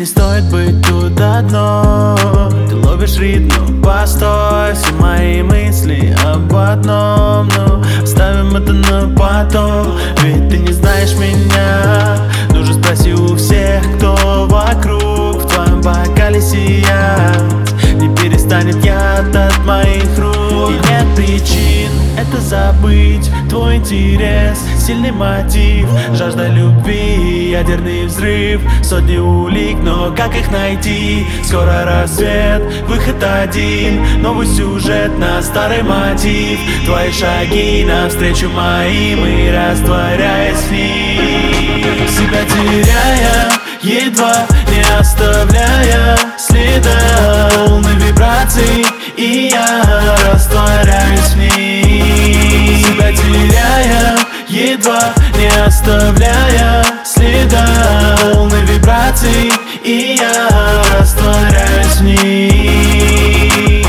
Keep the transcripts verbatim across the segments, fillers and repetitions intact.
не стоит быть тут одной. Ты ловишь ритм, но постой. Все мои мысли об одном, но оставим это на потом. Ведь ты не знаешь меня. Ну же спроси у всех, кто вокруг. В твоем бокале сиять не перестанет яд от моих рук. И нет причин это забыть. Твой интерес, сильный мотив, жажда любви, ядерный взрыв. Сотни улик, но как их найти? Скоро рассвет, выход один. Новый сюжет на старый мотив. Твои шаги навстречу моим и растворяясь в них, себя теряя, едва не оставляя следа. Волны вибраций, и я растворяюсь в них, себя теряя, едва не оставляя следа. Волны вибраций, и я растворяюсь в них.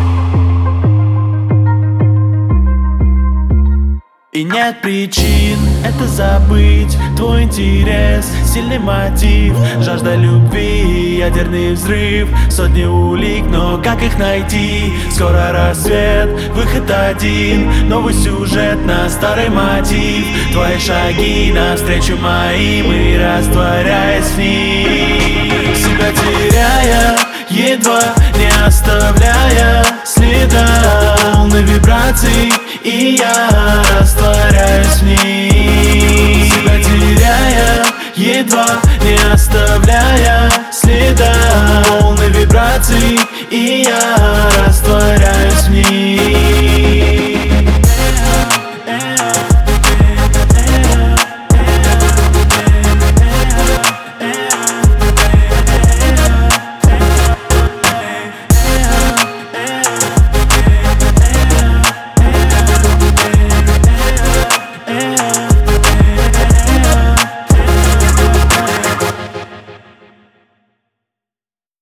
И нет причин это забыть. Твой интерес, сильный мотив, жажда любви, ядерный взрыв. Сотни улик, но как их найти? Скоро рассвет, выход один. Новый сюжет на старый мотив. Твои шаги навстречу моим и растворяясь в них, себя теряя, едва не оставляя следа. Волны вибраций, и я